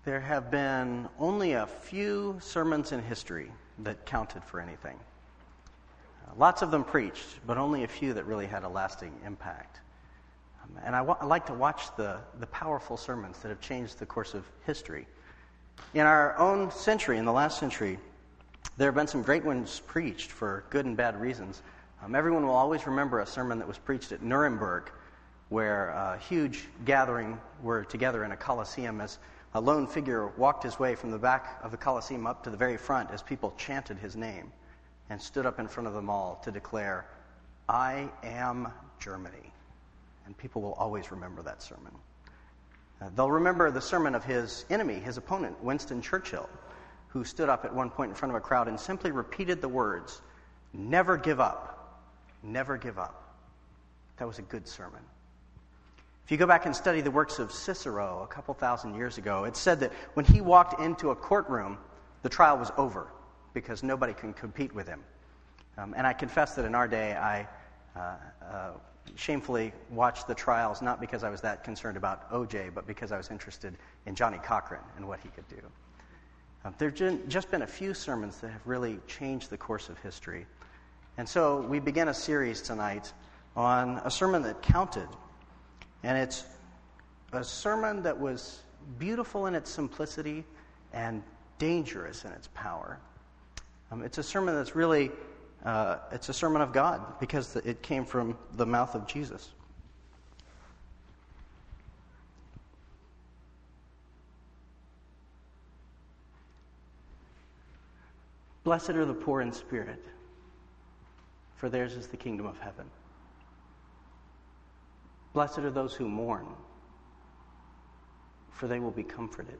There have been only a few sermons in history that counted for anything. Lots of them preached, but only a few that really had a lasting impact. And I like to watch the powerful sermons that have changed the course of history. In our own century, in the last century, there have been some great ones preached for good and bad reasons. Everyone will always remember a sermon that was preached at Nuremberg, where a huge gathering were together in a Colosseum as a lone figure walked his way from the back of the Colosseum up to the very front as people chanted his name and stood up in front of them all to declare, "I am Germany." And people will always remember that sermon. They'll remember the sermon of his enemy, his opponent, Winston Churchill, who stood up at one point in front of a crowd and simply repeated the words, "Never give up, never give up." That was a good sermon. If you go back and study the works of Cicero a couple thousand years ago, it's said that when he walked into a courtroom, the trial was over because nobody can compete with him. And I confess that in our day, I shamefully watched the trials, not because I was that concerned about O.J., but because I was interested in Johnny Cochran and what he could do. There have just been a few sermons that have really changed the course of history. And so we begin a series tonight on a sermon that counted. And it's a sermon that was beautiful in its simplicity and dangerous in its power. It's a sermon that's really, it's a sermon of God because it came from the mouth of Jesus. Blessed are the poor in spirit, for theirs is the kingdom of heaven. Blessed are those who mourn, for they will be comforted.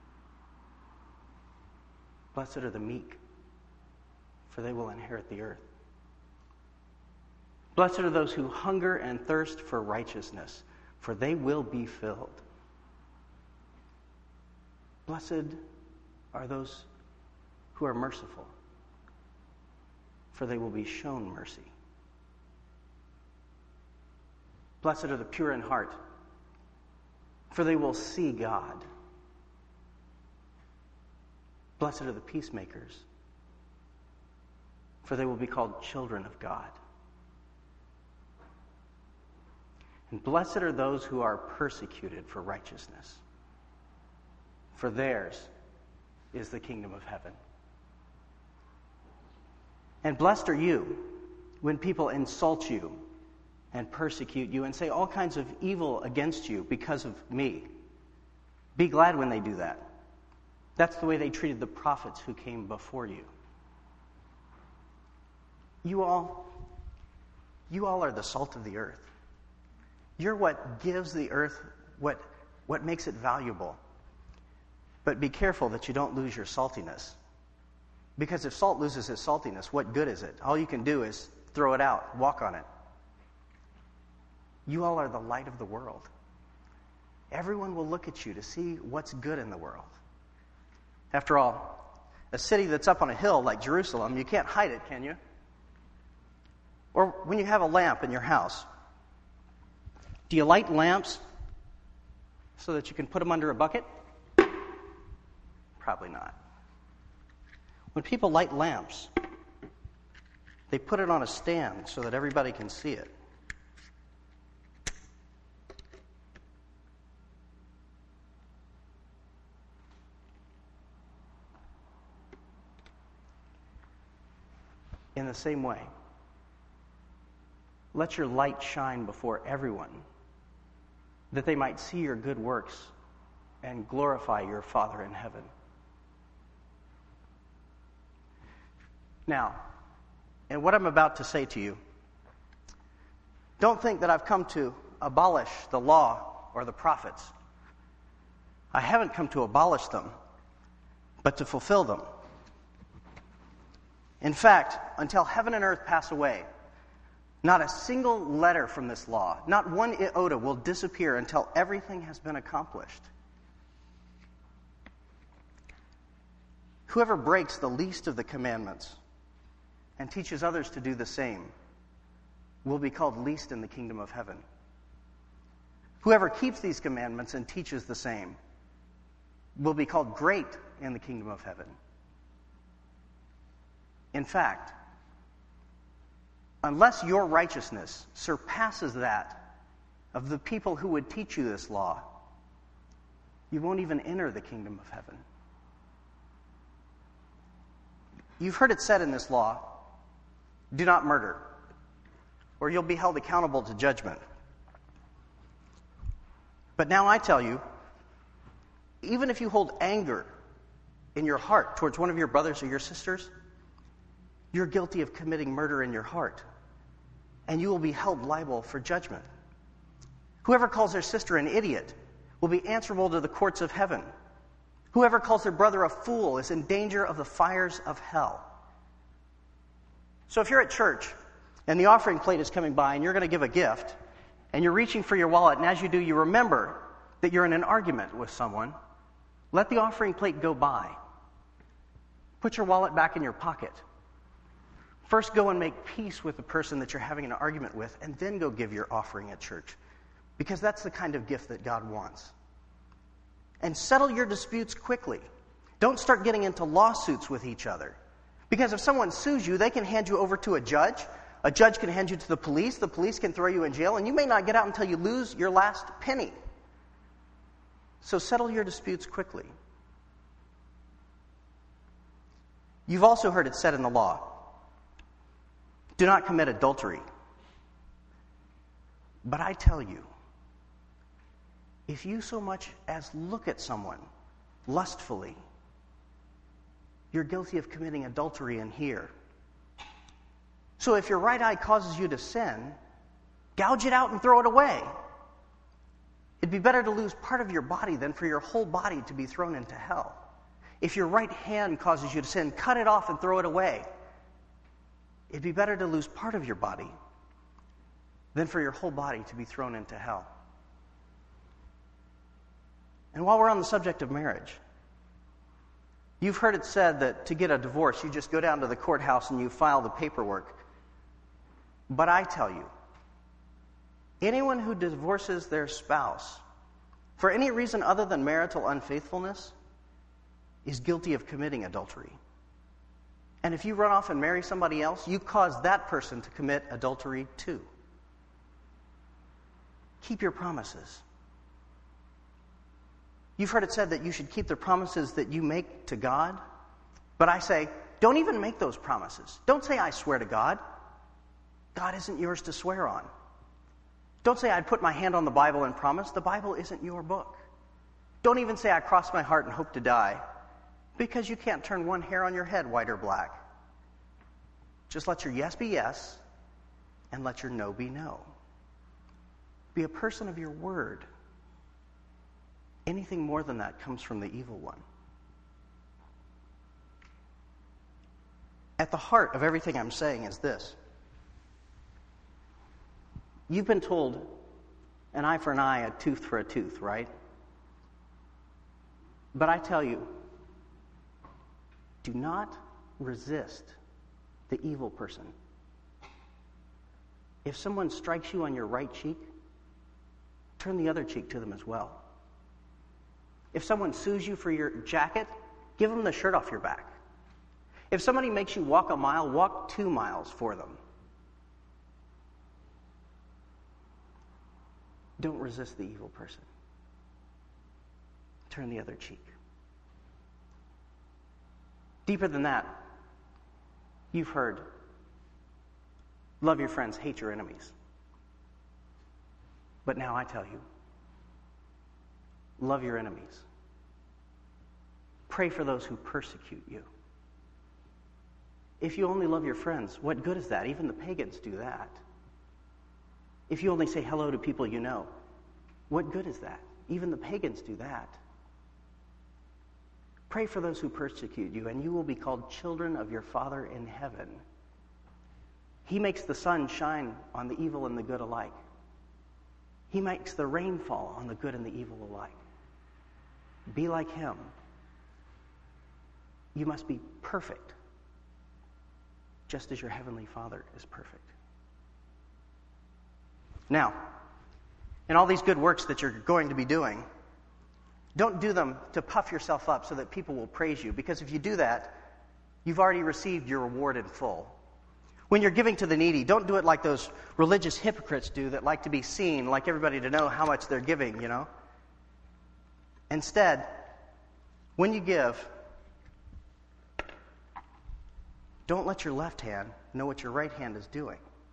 Blessed are the meek, for they will inherit the earth. Blessed are those who hunger and thirst for righteousness, for they will be filled. Blessed are those who are merciful, for they will be shown mercy. Blessed are the pure in heart, for they will see God. Blessed are the peacemakers, for they will be called children of God. And blessed are those who are persecuted for righteousness, for theirs is the kingdom of heaven. And blessed are you when people insult you and persecute you and say all kinds of evil against you because of me. Be glad when they do that. That's the way they treated the prophets who came before you. You all are the salt of the earth. You're what gives the earth what makes it valuable. But be careful that you don't lose your saltiness. Because if salt loses its saltiness, what good is it? All you can do is throw it out, walk on it. You all are the light of the world. Everyone will look at you to see what's good in the world. After all, a city that's up on a hill like Jerusalem, you can't hide it, can you? Or when you have a lamp in your house, do you light lamps so that you can put them under a bucket? Probably not. When people light lamps, they put it on a stand so that everybody can see it. In the same way, let your light shine before everyone, that they might see your good works and glorify your Father in heaven. Now, in what I'm about to say to you, don't think that I've come to abolish the law or the prophets. I haven't come to abolish them, but to fulfill them. In fact, until heaven and earth pass away, not a single letter from this law, not one iota will disappear until everything has been accomplished. Whoever breaks the least of the commandments and teaches others to do the same will be called least in the kingdom of heaven. Whoever keeps these commandments and teaches the same will be called great in the kingdom of heaven. In fact, unless your righteousness surpasses that of the people who would teach you this law, you won't even enter the kingdom of heaven. You've heard it said in this law, do not murder, or you'll be held accountable to judgment. But now I tell you, even if you hold anger in your heart towards one of your brothers or your sisters, you're guilty of committing murder in your heart, and you will be held liable for judgment. Whoever calls their sister an idiot will be answerable to the courts of heaven. Whoever calls their brother a fool is in danger of the fires of hell. So if you're at church and the offering plate is coming by and you're going to give a gift and you're reaching for your wallet, and as you do, you remember that you're in an argument with someone, let the offering plate go by. Put your wallet back in your pocket. First go and make peace with the person that you're having an argument with, and then go give your offering at church, because that's the kind of gift that God wants. And settle your disputes quickly. Don't start getting into lawsuits with each other. Because if someone sues you, they can hand you over to a judge. A judge can hand you to the police can throw you in jail, and you may not get out until you lose your last penny. So settle your disputes quickly. You've also heard it said in the law, do not commit adultery. But I tell you, if you so much as look at someone lustfully, you're guilty of committing adultery in here. So if your right eye causes you to sin, gouge it out and throw it away. It'd be better to lose part of your body than for your whole body to be thrown into hell. If your right hand causes you to sin, cut it off and throw it away. It'd be better to lose part of your body than for your whole body to be thrown into hell. And while we're on the subject of marriage, you've heard it said that to get a divorce, you just go down to the courthouse and you file the paperwork. But I tell you, anyone who divorces their spouse for any reason other than marital unfaithfulness is guilty of committing adultery. And if you run off and marry somebody else, you cause that person to commit adultery too. Keep your promises. You've heard it said that you should keep the promises that you make to God. But I say, don't even make those promises. Don't say, I swear to God. God isn't yours to swear on. Don't say, I'd put my hand on the Bible and promise. The Bible isn't your book. Don't even say, I cross my heart and hope to die, because you can't turn one hair on your head white or black. Just let your yes be yes, and let your no be no. Be a person of your word. Anything more than that comes from the evil one. At the heart of everything I'm saying is this. You've been told an eye for an eye, a tooth for a tooth, right? But I tell you, do not resist the evil person. If someone strikes you on your right cheek, turn the other cheek to them as well. If someone sues you for your jacket, give them the shirt off your back. If somebody makes you walk a mile, walk 2 miles for them. Don't resist the evil person. Turn the other cheek. Deeper than that, you've heard, love your friends, hate your enemies. But now I tell you, love your enemies. Pray for those who persecute you. If you only love your friends, what good is that? Even the pagans do that. If you only say hello to people you know, what good is that? Even the pagans do that. Pray for those who persecute you, and you will be called children of your Father in heaven. He makes the sun shine on the evil and the good alike. He makes the rain fall on the good and the evil alike. Be like him. You must be perfect, just as your heavenly Father is perfect. Now, in all these good works that you're going to be doing, Don't do them to puff yourself up so that people will praise you, because if you do that, you've already received your reward in full. When you're giving to the needy, don't do it like those religious hypocrites do that like to be seen, like everybody to know how much they're giving, Instead, when you give, don't let your left hand know what your right hand is doing.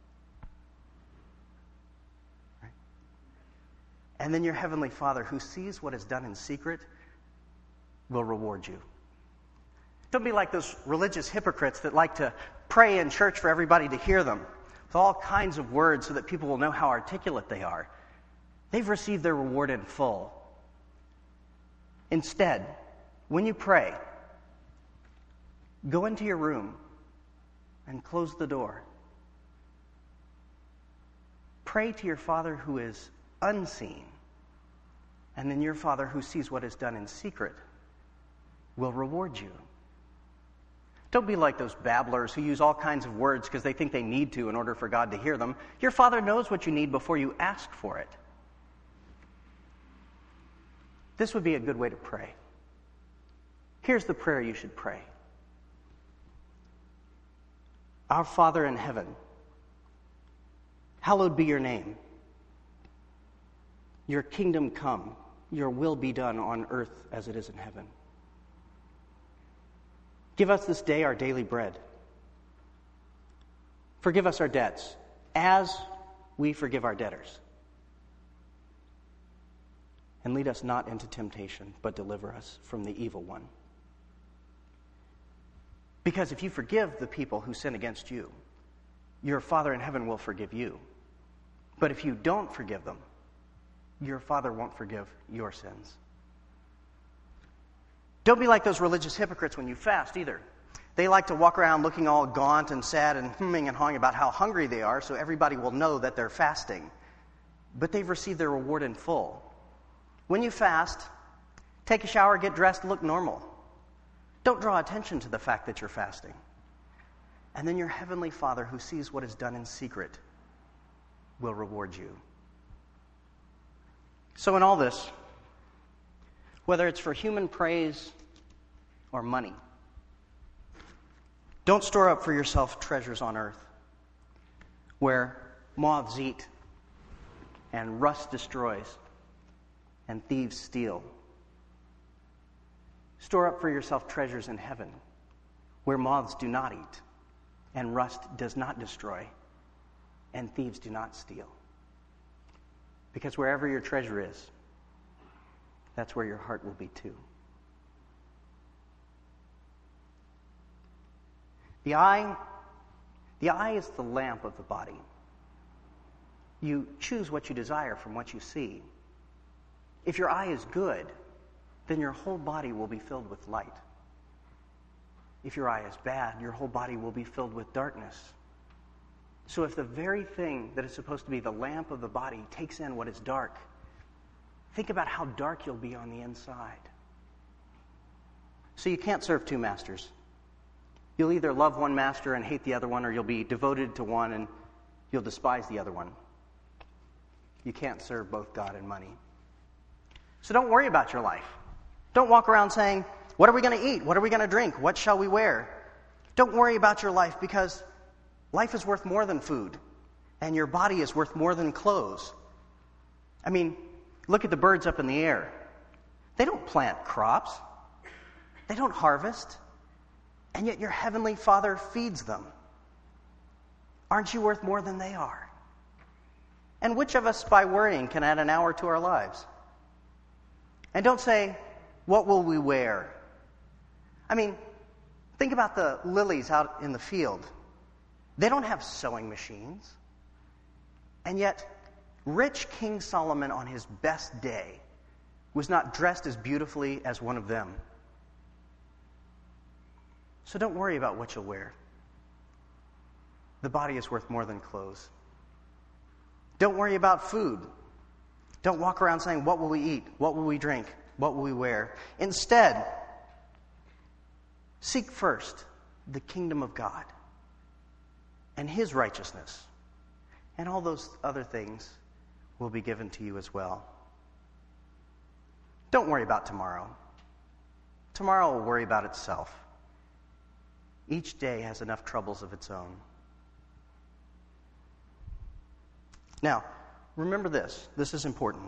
Right? And then your Heavenly Father, who sees what is done in secret, will reward you. Don't be like those religious hypocrites that like to pray in church for everybody to hear them with all kinds of words so that people will know how articulate they are. They've received their reward in full. Instead, when you pray, go into your room and close the door. Pray to your Father who is unseen, and then your Father who sees what is done in secret will reward you. Don't be like those babblers who use all kinds of words because they think they need to in order for God to hear them. Your Father knows what you need before you ask for it. This would be a good way to pray. Here's the prayer you should pray. Our Father in heaven, hallowed be your name. Your kingdom come, your will be done on earth as it is in heaven. Give us this day our daily bread. Forgive us our debts as we forgive our debtors. And lead us not into temptation, but deliver us from the evil one. Because if you forgive the people who sin against you, your Father in heaven will forgive you. But if you don't forgive them, your Father won't forgive your sins. Don't be like those religious hypocrites when you fast either. They like to walk around looking all gaunt and sad and hemming and hawing about how hungry they are so everybody will know that they're fasting. But they've received their reward in full. When you fast, take a shower, get dressed, look normal. Don't draw attention to the fact that you're fasting. And then your Heavenly Father, who sees what is done in secret, will reward you. So in all this, whether it's for human praise or money, don't store up for yourself treasures on earth where moths eat and rust destroys and thieves steal. Store up for yourself treasures in heaven where moths do not eat and rust does not destroy and thieves do not steal. Because wherever your treasure is, that's where your heart will be too. The eye is the lamp of the body. You choose what you desire from what you see. If your eye is good, then your whole body will be filled with light. If your eye is bad, your whole body will be filled with darkness. So if the very thing that is supposed to be the lamp of the body takes in what is dark, think about how dark you'll be on the inside. So you can't serve two masters. You'll either love one master and hate the other one, or you'll be devoted to one and you'll despise the other one. You can't serve both God and money. So don't worry about your life. Don't walk around saying, what are we going to eat? What are we going to drink? What shall we wear? Don't worry about your life, because life is worth more than food, and your body is worth more than clothes. I mean, look at the birds up in the air. They don't plant crops. They don't harvest. And yet your Heavenly Father feeds them. Aren't you worth more than they are? And which of us, by worrying, can add an hour to our lives? And don't say, what will we wear? I mean, think about the lilies out in the field. They don't have sewing machines. And yet, rich King Solomon on his best day was not dressed as beautifully as one of them. So don't worry about what you'll wear. The body is worth more than clothes. Don't worry about food. Don't walk around saying, what will we eat? What will we drink? What will we wear? Instead, seek first the kingdom of God and His righteousness, and all those other things will be given to you as well. Don't worry about tomorrow. Tomorrow will worry about itself. Each day has enough troubles of its own. Now, remember this. This is important.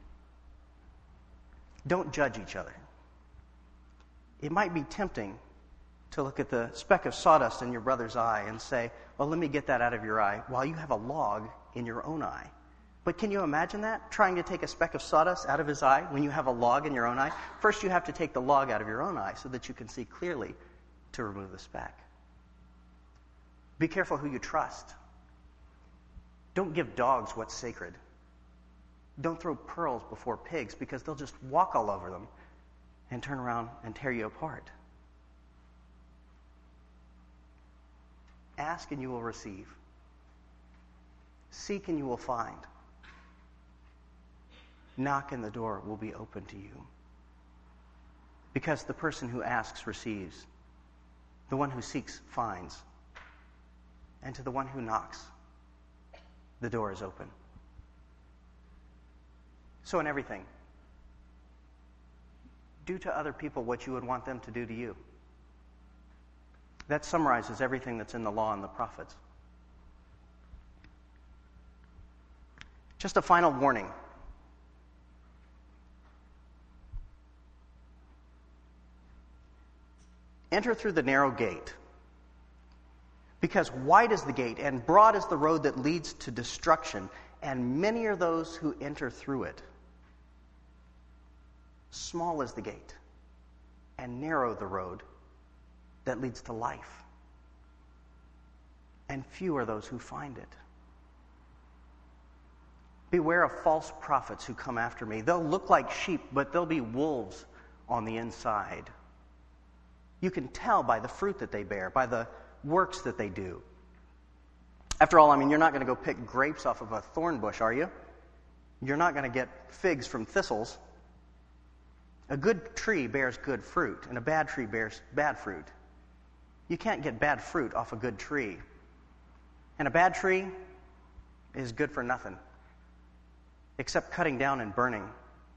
Don't judge each other. It might be tempting to look at the speck of sawdust in your brother's eye and say, well, let me get that out of your eye, while you have a log in your own eye. But can you imagine that? Trying to take a speck of sawdust out of his eye when you have a log in your own eye? First, you have to take the log out of your own eye so that you can see clearly to remove the speck. Be careful who you trust. Don't give dogs what's sacred. Don't throw pearls before pigs, because they'll just walk all over them and turn around and tear you apart. Ask and you will receive. Seek and you will find. Knock and the door will be open to you. Because the person who asks receives. The one who seeks finds. And to the one who knocks, the door is open. So in everything, do to other people what you would want them to do to you. That summarizes everything that's in the law and the prophets. Just a final warning. Enter through the narrow gate, because wide is the gate and broad is the road that leads to destruction, and many are those who enter through it. Small is the gate and narrow the road that leads to life, and few are those who find it. Beware of false prophets who come after me. They'll look like sheep, but they'll be wolves on the inside. You can tell by the fruit that they bear, by the works that they do. After all, you're not going to go pick grapes off of a thorn bush, are you? You're not going to get figs from thistles. A good tree bears good fruit, and a bad tree bears bad fruit. You can't get bad fruit off a good tree. And a bad tree is good for nothing, except cutting down and burning.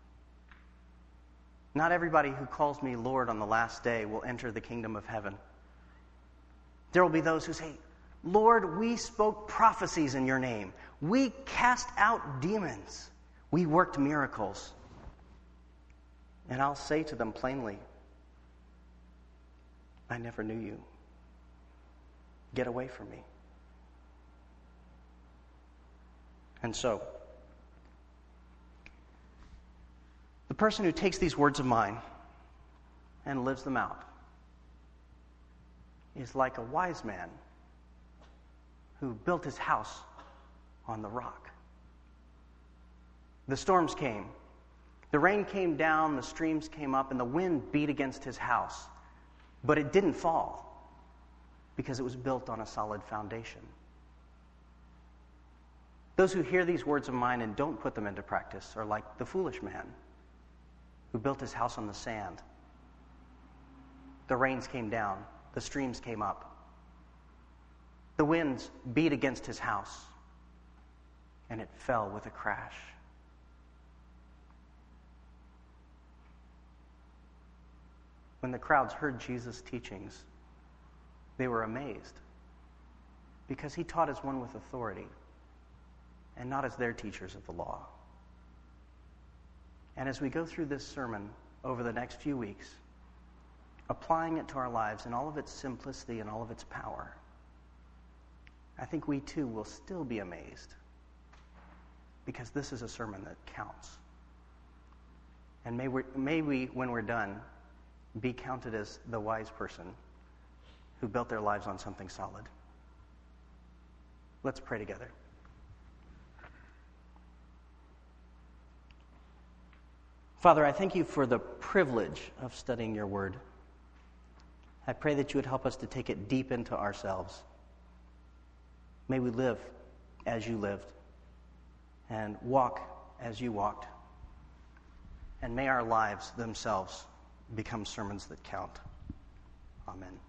Not everybody who calls me Lord on the last day will enter the kingdom of heaven. There will be those who say, Lord, we spoke prophecies in your name. We cast out demons. We worked miracles. And I'll say to them plainly, I never knew you. Get away from me. And so, the person who takes these words of mine and lives them out is like a wise man who built his house on the rock. The storms came. The rain came down, the streams came up, and the wind beat against his house. But it didn't fall because it was built on a solid foundation. Those who hear these words of mine and don't put them into practice are like the foolish man who built his house on the sand. The rains came down, the streams came up. The winds beat against his house, and it fell with a crash. When the crowds heard Jesus' teachings, they were amazed, because he taught as one with authority and not as their teachers of the law. And as we go through this sermon over the next few weeks, applying it to our lives in all of its simplicity and all of its power, I think we too will still be amazed, because this is a sermon that counts. And may we, when we're done, be counted as the wise person who built their lives on something solid. Let's pray together. Father, I thank you for the privilege of studying your word. I pray that you would help us to take it deep into ourselves. May we live as you lived and walk as you walked. And may our lives themselves become sermons that count. Amen.